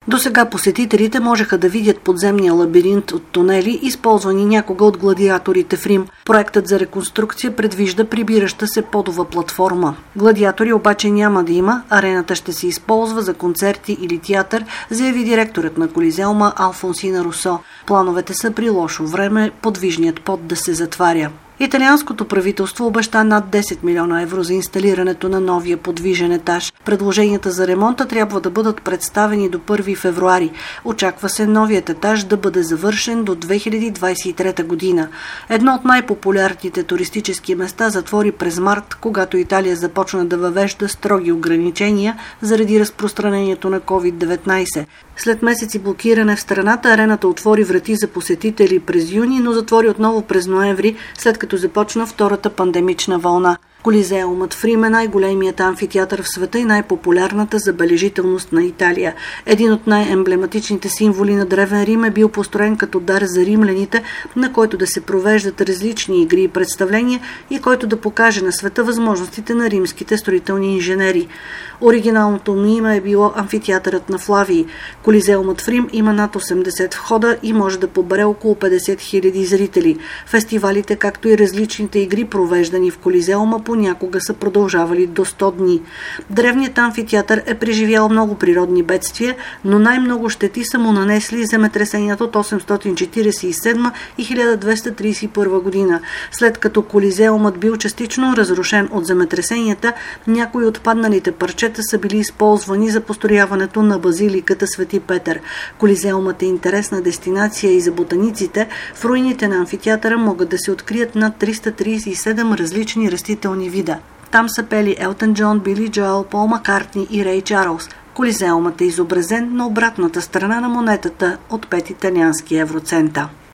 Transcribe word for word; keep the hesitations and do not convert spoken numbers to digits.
До сега посетителите можеха да видят подземния лабиринт от тунели, използвани някога от гладиаторите в Рим. Проектът за реконструкция предвижда прибираща се подова платформа. Гладиатори обаче няма да има, арената ще се използва за концерти или театър, заяви директорът на Колизеума Алфонсина Русо. Плановете са при лошо време подвижният под да се затваря. Италианското правителство обеща над десет милиона евро за инсталирането на новия подвижен етаж. Предложенията за ремонта трябва да бъдат представени до първи февруари. Очаква се новият етаж да бъде завършен до две хиляди двадесет и трета година. Едно от най-популярните туристически места затвори през март, когато Италия започна да въвежда строги ограничения заради разпространението на ковид деветнадесет. След месеци блокиране в страната, арената отвори врати за посетители през юни, но затвори отново през ноември, след като започна втората пандемична вълна. Колизеумът в Рим е най-големият амфитеатър в света и най-популярната забележителност на Италия. Един от най-емблематичните символи на Древен Рим е бил построен като дар за римляните, на който да се провеждат различни игри и представления и който да покаже на света възможностите на римските строителни инженери. Оригиналното му име е било амфитеатърът на Флавий. Колизеумът в Рим има над осемдесет входа и може да побере около петдесет хиляди зрители. Фестивалите, както и различните игри, провеждани в Колизеума, понякога са продължавали до сто дни. Древният амфитеатър е преживял много природни бедствия, но най-много щети са му нанесли земетресенията от осемстотин четиридесет и седма и хиляда двеста тридесет и първа година. След като Колизеумът бил частично разрушен от земетресенията, някои от падналите парчета са били използвани за построяването на базиликата Свети Петър. Колизеумът е интересна дестинация и за ботаниците. В руините на амфитеатъра могат да се открият над триста тридесет и седем различни растителни вида. Там са пели Елтън Джон, Били Джоел, Пол Маккартни и Рей Чарлз. Колизеумът е изобразен на обратната страна на монетата от пет италиански евроцента.